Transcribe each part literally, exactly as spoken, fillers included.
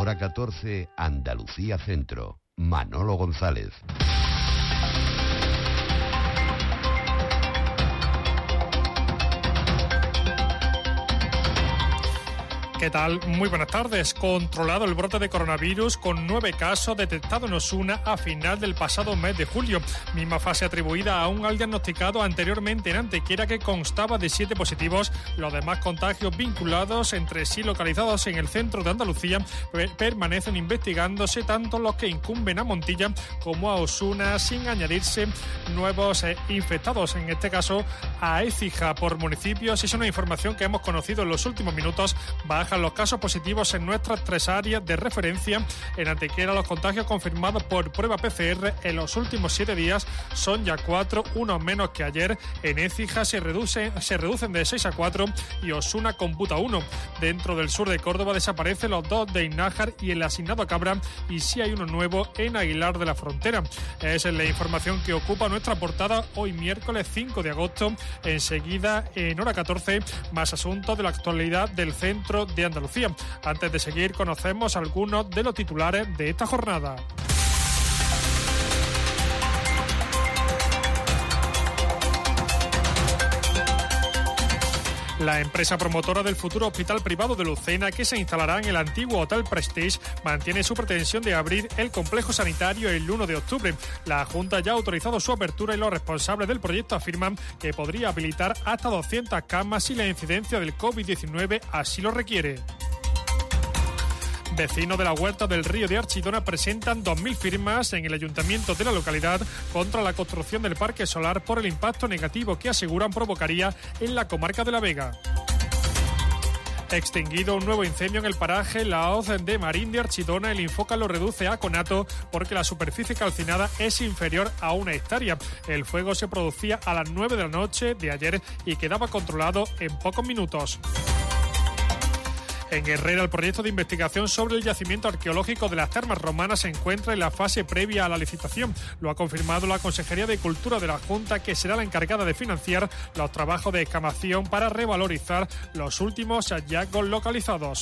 Hora catorce, Andalucía Centro. Manolo González. ¿Qué tal? Muy buenas tardes. Controlado el brote de coronavirus con nueve casos detectados en Osuna a final del pasado mes de julio. Misma fase atribuida aún al diagnosticado anteriormente en Antequera, que constaba de siete positivos. Los demás contagios vinculados entre sí localizados en el centro de Andalucía permanecen investigándose, tanto los que incumben a Montilla como a Osuna, sin añadirse nuevos eh, infectados, en este caso a Écija por municipios. Es una información que hemos conocido en los últimos minutos. Bajan los casos positivos en nuestras tres áreas de referencia. En Antequera, los contagios confirmados por prueba P C R en los últimos siete días son ya cuatro, uno menos que ayer. En Écija se, reduce, se reducen de seis a cuatro y Osuna computa uno. Dentro del sur de Córdoba desaparecen los dos de Innájar y el asignado a Cabra, y sí hay uno nuevo en Aguilar de la Frontera. Esa es la información que ocupa nuestra portada hoy miércoles cinco de agosto. Enseguida, en hora catorce, más asuntos de la actualidad del centro de Andalucía. Antes de seguir, conocemos algunos de los titulares de esta jornada. La empresa promotora del futuro hospital privado de Lucena, que se instalará en el antiguo Hotel Prestige, mantiene su pretensión de abrir el complejo sanitario el uno de octubre. La Junta ya ha autorizado su apertura y los responsables del proyecto afirman que podría habilitar hasta doscientas camas si la incidencia del COVID diecinueve así lo requiere. Vecinos de la Huerta del Río de Archidona presentan dos mil firmas en el ayuntamiento de la localidad contra la construcción del parque solar por el impacto negativo que aseguran provocaría en la comarca de La Vega. Extinguido un nuevo incendio en el paraje La Hoz de Marín de Archidona, el Infoca lo reduce a conato porque la superficie calcinada es inferior a una hectárea. El fuego se producía a las nueve de la noche de ayer y quedaba controlado en pocos minutos. En Herrera, el proyecto de investigación sobre el yacimiento arqueológico de las termas romanas se encuentra en la fase previa a la licitación. Lo ha confirmado la Consejería de Cultura de la Junta, que será la encargada de financiar los trabajos de excavación para revalorizar los últimos hallazgos localizados.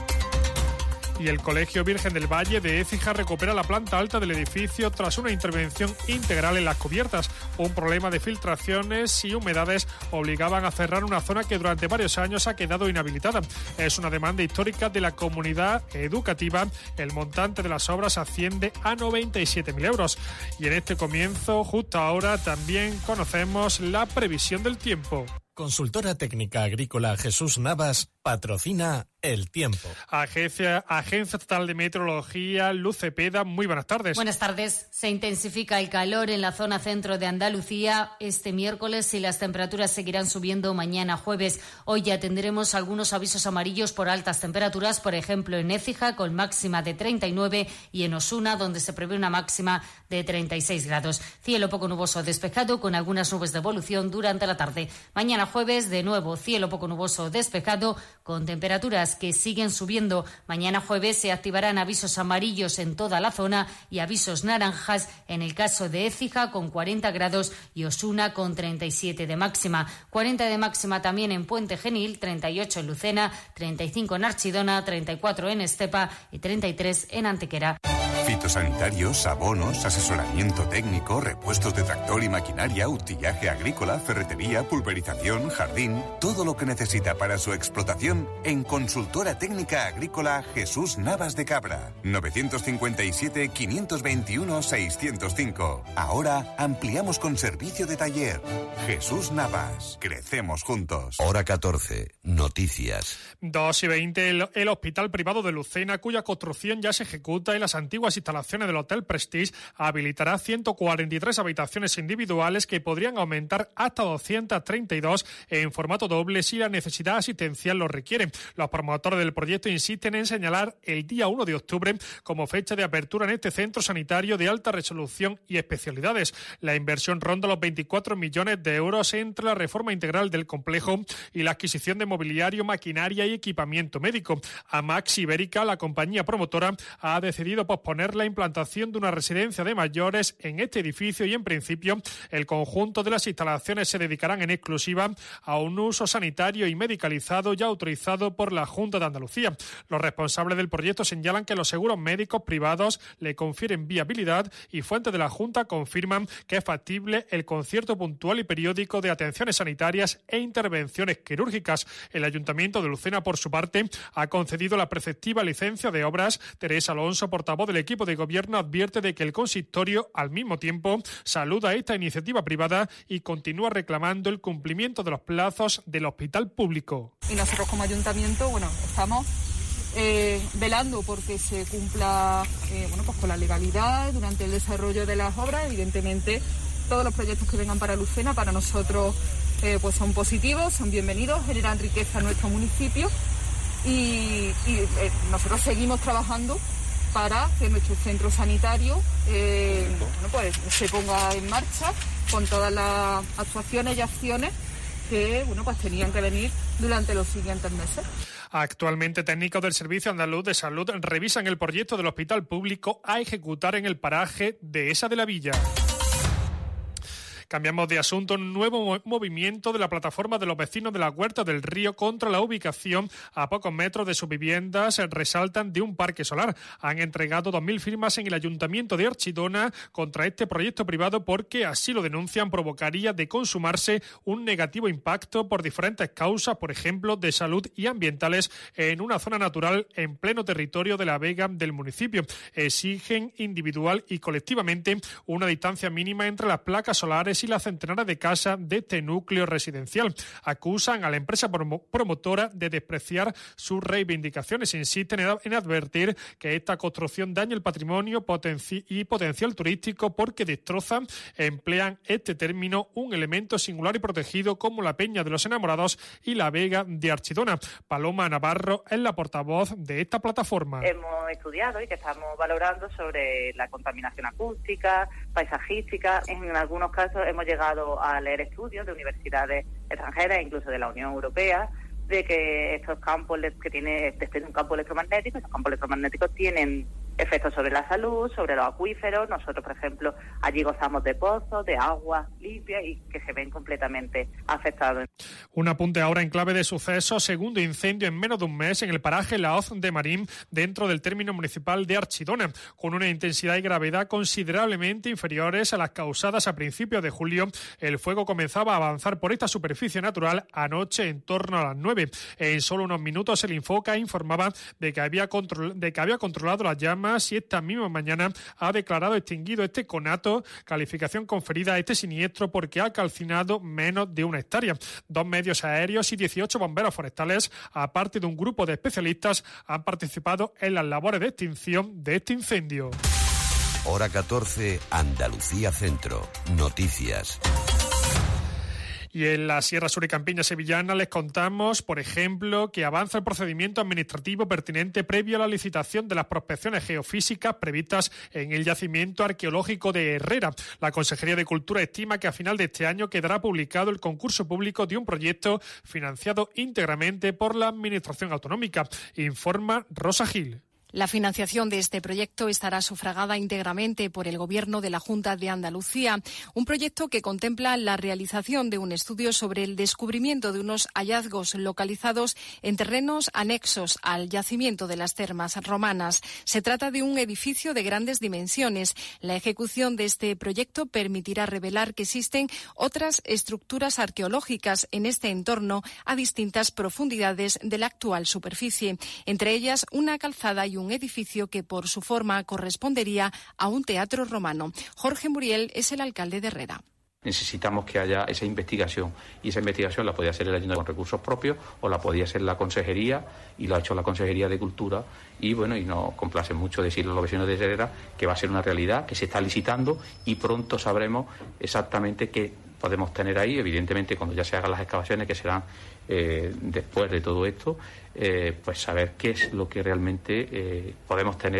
Y el Colegio Virgen del Valle de Écija recupera la planta alta del edificio tras una intervención integral en las cubiertas. Un problema de filtraciones y humedades obligaban a cerrar una zona que durante varios años ha quedado inhabilitada. Es una demanda histórica de la comunidad educativa. El montante de las obras asciende a noventa y siete mil euros. Y en este comienzo, justo ahora, también conocemos la previsión del tiempo. Consultora Técnica Agrícola Jesús Navas patrocina El Tiempo. Agencia, Agencia Estatal de Meteorología, Luz Cepeda, muy buenas tardes. Buenas tardes. Se intensifica el calor en la zona centro de Andalucía este miércoles y las temperaturas seguirán subiendo mañana jueves. Hoy ya tendremos algunos avisos amarillos por altas temperaturas, por ejemplo en Écija con máxima de treinta y nueve y en Osuna donde se prevé una máxima de treinta y seis grados. Cielo poco nuboso despejado con algunas nubes de evolución durante la tarde. Mañana jueves de nuevo cielo poco nuboso despejado con temperaturas que siguen subiendo. Mañana jueves se activarán avisos amarillos en toda la zona y avisos naranjas en el caso de Écija con cuarenta grados y Osuna con treinta y siete de máxima. cuarenta de máxima también en Puente Genil, treinta y ocho en Lucena, treinta y cinco en Archidona, treinta y cuatro en Estepa y treinta y tres en Antequera. Fitosanitarios, abonos, asesoramiento técnico, repuestos de tractor y maquinaria, utillaje agrícola, ferretería, pulverización, jardín, todo lo que necesita para su explotación en Consultora Técnica Agrícola Jesús Navas de Cabra. novecientos cincuenta y siete, quinientos veintiuno, seiscientos cinco. Ahora ampliamos con servicio de taller. Jesús Navas. Crecemos juntos. Hora catorce. Noticias. dos y veinte. El, el Hospital Privado de Lucena, cuya construcción ya se ejecuta en las antiguas instalaciones del Hotel Prestige, habilitará ciento cuarenta y tres habitaciones individuales que podrían aumentar hasta doscientas treinta y dos en formato doble si la necesidad asistencial lo requiere. Los promotores del proyecto insisten en señalar el día uno de octubre como fecha de apertura en este centro sanitario de alta resolución y especialidades. La inversión ronda los veinticuatro millones de euros entre la reforma integral del complejo y la adquisición de mobiliario, maquinaria y equipamiento médico. Amax Ibérica, la compañía promotora, ha decidido posponer suponer la implantación de una residencia de mayores en este edificio y, en principio, el conjunto de las instalaciones se dedicarán en exclusiva a un uso sanitario y medicalizado ya autorizado por la Junta de Andalucía. Los responsables del proyecto señalan que los seguros médicos privados le confieren viabilidad y fuentes de la Junta confirman que es factible el concierto puntual y periódico de atenciones sanitarias e intervenciones quirúrgicas. El Ayuntamiento de Lucena, por su parte, ha concedido la preceptiva licencia de obras. Teresa Alonso, portavoz del equipo de gobierno, advierte de que el consistorio, al mismo tiempo, saluda esta iniciativa privada y continúa reclamando el cumplimiento de los plazos del hospital público. Y nosotros como Ayuntamiento, bueno, estamos eh, velando porque se cumpla eh, bueno, pues con la legalidad durante el desarrollo de las obras. Evidentemente, todos los proyectos que vengan para Lucena, para nosotros, eh, pues son positivos, son bienvenidos, generan riqueza en nuestro municipio y, y eh, nosotros seguimos trabajando para que nuestro centro sanitario eh, bueno, pues, se ponga en marcha con todas las actuaciones y acciones que bueno, pues tenían que venir durante los siguientes meses. Actualmente, técnicos del Servicio Andaluz de Salud revisan el proyecto del hospital público a ejecutar en el paraje de Esa de la Villa. Cambiamos de asunto. Un nuevo movimiento de la plataforma de los vecinos de la Huerta del Río contra la ubicación a pocos metros de sus viviendas resaltan de un parque solar. Han entregado dos mil firmas en el Ayuntamiento de Archidona contra este proyecto privado porque, así lo denuncian, provocaría de consumarse un negativo impacto por diferentes causas, por ejemplo, de salud y ambientales, en una zona natural en pleno territorio de la vega del municipio. Exigen individual y colectivamente una distancia mínima entre las placas solares y las centenares de casas de este núcleo residencial. Acusan a la empresa promo- promotora de despreciar sus reivindicaciones. Insisten en, en advertir que esta construcción daña el patrimonio potenci- y potencial turístico porque destrozan, emplean este término, un elemento singular y protegido como la Peña de los Enamorados y la Vega de Archidona. Paloma Navarro es la portavoz de esta plataforma. Hemos estudiado y que estamos valorando sobre la contaminación acústica, paisajística. En algunos casos hemos llegado a leer estudios de universidades extranjeras, incluso de la Unión Europea, de que estos campos que tiene, este es un campo electromagnético, estos campos electromagnéticos tienen efectos sobre la salud, sobre los acuíferos. Nosotros, por ejemplo, allí gozamos de pozos, de agua limpia y que se ven completamente afectados. Un apunte ahora en clave de sucesos. Segundo incendio en menos de un mes en el paraje La Hoz de Marín, dentro del término municipal de Archidona, con una intensidad y gravedad considerablemente inferiores a las causadas a principios de julio. El fuego comenzaba a avanzar por esta superficie natural anoche en torno a las nueve. En solo unos minutos el Infoca informaba de que había, control, de que había controlado las llamas y esta misma mañana ha declarado extinguido este conato, calificación conferida a este siniestro porque ha calcinado menos de una hectárea. Dos medios aéreos y dieciocho bomberos forestales, aparte de un grupo de especialistas, han participado en las labores de extinción de este incendio. Hora catorce, Andalucía Centro. Noticias. Y en la Sierra Sur y Campiña sevillana les contamos, por ejemplo, que avanza el procedimiento administrativo pertinente previo a la licitación de las prospecciones geofísicas previstas en el yacimiento arqueológico de Herrera. La Consejería de Cultura estima que a final de este año quedará publicado el concurso público de un proyecto financiado íntegramente por la Administración Autonómica, informa Rosa Gil. La financiación de este proyecto estará sufragada íntegramente por el Gobierno de la Junta de Andalucía, un proyecto que contempla la realización de un estudio sobre el descubrimiento de unos hallazgos localizados en terrenos anexos al yacimiento de las termas romanas. Se trata de un edificio de grandes dimensiones. La ejecución de este proyecto permitirá revelar que existen otras estructuras arqueológicas en este entorno a distintas profundidades de la actual superficie, entre ellas una calzada y un un edificio que por su forma correspondería a un teatro romano. Jorge Muriel es el alcalde de Herrera. Necesitamos que haya esa investigación y esa investigación la podía hacer el Ayuntamiento con recursos propios o la podía hacer la Consejería y lo ha hecho la Consejería de Cultura y bueno, y nos complace mucho decirle a los vecinos de Herrera que va a ser una realidad, que se está licitando y pronto sabremos exactamente qué podemos tener ahí, evidentemente cuando ya se hagan las excavaciones que serán eh, después de todo esto, eh, pues saber qué es lo que realmente eh, podemos tener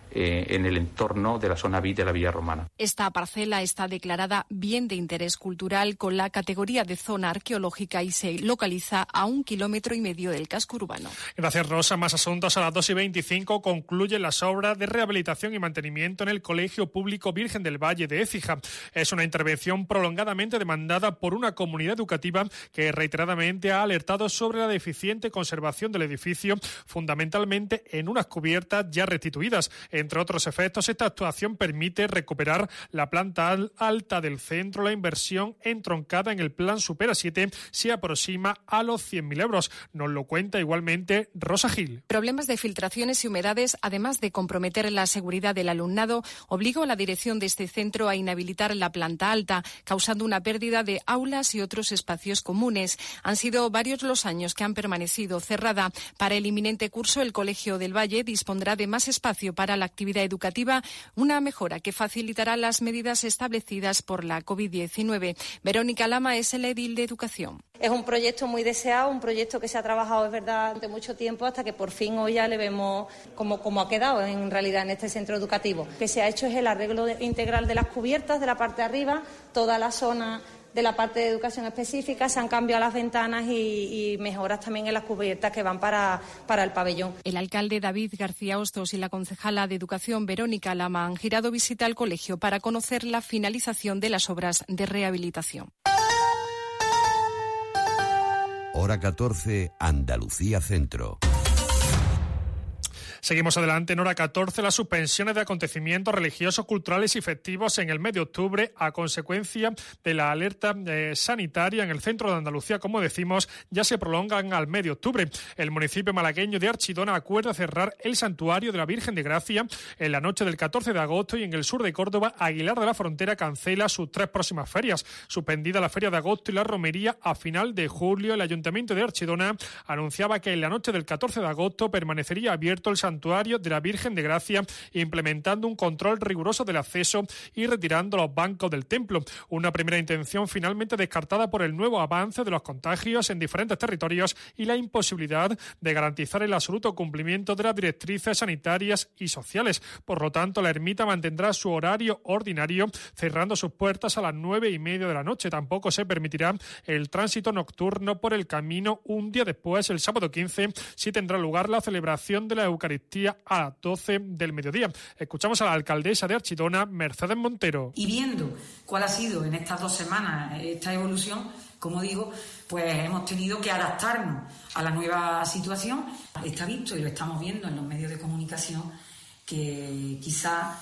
eh, en el entorno de la zona B I de la Villa Romana. Esta parcela está declarada bien de interés cultural con la categoría de zona arqueológica y se localiza a un kilómetro y medio del casco urbano. Gracias, Rosa. Más asuntos. A las dos y veinticinco concluyen las obras de rehabilitación y mantenimiento en el Colegio Público Virgen del Valle de Écija. Es una intervención prolongadamente demandada por una comunidad educativa que reiteradamente ha alertado sobre la deficiente conservación del edificio, fundamentalmente en unas cubiertas ya restituidas. Entre otros efectos, esta actuación permite recuperar la planta alta del centro. La inversión entroncada en el plan Supera siete se aproxima a los cien mil euros. Nos lo cuenta igualmente Rosa Gil. Problemas de filtraciones y humedades, además de comprometer la seguridad del alumnado, obligó a la dirección de este centro a inhabilitar la planta alta, causando una pérdida de aulas y otros espacios comunes. Han sido varios los años que han permanecido cerrada. Para el inminente curso, el Colegio del Valle dispondrá de más espacio para la actividad educativa, una mejora que facilitará las medidas establecidas por la covid diecinueve. Verónica Lama es el edil de Educación. Es un proyecto muy deseado, un proyecto que se ha trabajado, es verdad, durante mucho tiempo, hasta que por fin hoy ya le vemos cómo, cómo ha quedado en realidad en este centro educativo. Lo que se ha hecho es el arreglo de, integral de las cubiertas de la parte de arriba, toda la zona de la parte de educación específica, se han cambiado las ventanas y, y mejoras también en las cubiertas que van para, para el pabellón. El alcalde David García Hostos y la concejala de Educación Verónica Lama han girado visita al colegio para conocer la finalización de las obras de rehabilitación. Hora catorce, Andalucía Centro. Seguimos adelante. En hora catorce, las suspensiones de acontecimientos religiosos, culturales y festivos en el mes de octubre a consecuencia de la alerta eh, sanitaria en el centro de Andalucía, como decimos, ya se prolongan al mes de octubre. El municipio malagueño de Archidona acuerda cerrar el santuario de la Virgen de Gracia en la noche del catorce de agosto y en el sur de Córdoba, Aguilar de la Frontera cancela sus tres próximas ferias. Suspendida la feria de agosto y la romería a final de julio, el Ayuntamiento de Archidona anunciaba que en la noche del catorce de agosto permanecería abierto el santuario de la Virgen de Gracia, implementando un control riguroso del acceso y retirando los bancos del templo. Una primera intención finalmente descartada por el nuevo avance de los contagios en diferentes territorios y la imposibilidad de garantizar el absoluto cumplimiento de las directrices sanitarias y sociales. Por lo tanto, la ermita mantendrá su horario ordinario, cerrando sus puertas a las nueve y media de la noche. Tampoco se permitirá el tránsito nocturno por el camino. Un día después, el sábado quince, sí tendrá lugar la celebración de la Eucaristía a las doce del mediodía. Escuchamos a la alcaldesa de Archidona, Mercedes Montero. Y viendo cuál ha sido en estas dos semanas esta evolución, como digo, pues hemos tenido que adaptarnos a la nueva situación. Está visto y lo estamos viendo en los medios de comunicación que quizá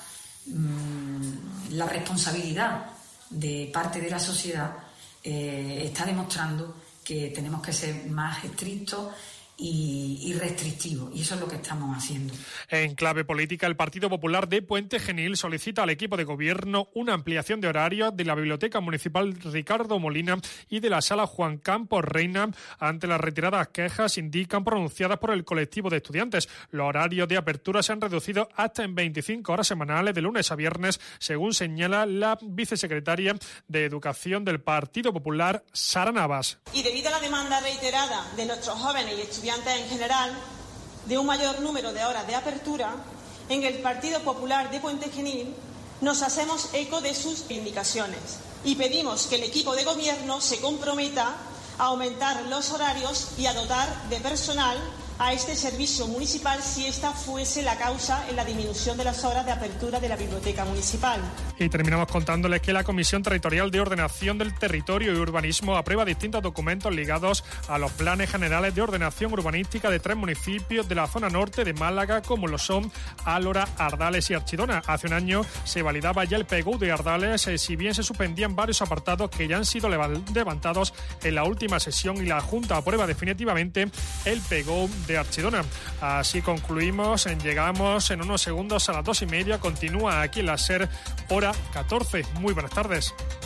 mmm, la responsabilidad de parte de la sociedad eh, está demostrando que tenemos que ser más estrictos Y, y restrictivo, y eso es lo que estamos haciendo. En clave política, el Partido Popular de Puente Genil solicita al equipo de gobierno una ampliación de horarios de la Biblioteca Municipal Ricardo Molina y de la Sala Juan Campos Reina ante las retiradas quejas indican pronunciadas por el colectivo de estudiantes. Los horarios de apertura se han reducido hasta en veinticinco horas semanales de lunes a viernes, según señala la vicesecretaria de Educación del Partido Popular, Sara Navas. Y debido a la demanda reiterada de nuestros jóvenes y estudiantes en general de un mayor número de horas de apertura, en el Partido Popular de Puente Genil nos hacemos eco de sus indicaciones y pedimos que el equipo de gobierno se comprometa a aumentar los horarios y a dotar de personal a este servicio municipal si esta fuese la causa en la disminución de las horas de apertura de la biblioteca municipal. Y terminamos contándoles que la Comisión Territorial de Ordenación del Territorio y Urbanismo aprueba distintos documentos ligados a los planes generales de ordenación urbanística de tres municipios de la zona norte de Málaga, como lo son Álora, Ardales y Archidona. Hace un año se validaba ya el P G U de Ardales, eh, si bien se suspendían varios apartados que ya han sido levantados en la última sesión y la Junta aprueba definitivamente el P G U de Archidona. Así concluimos, llegamos en unos segundos a las dos y media. Continúa aquí en la SER, hora catorce. Muy buenas tardes.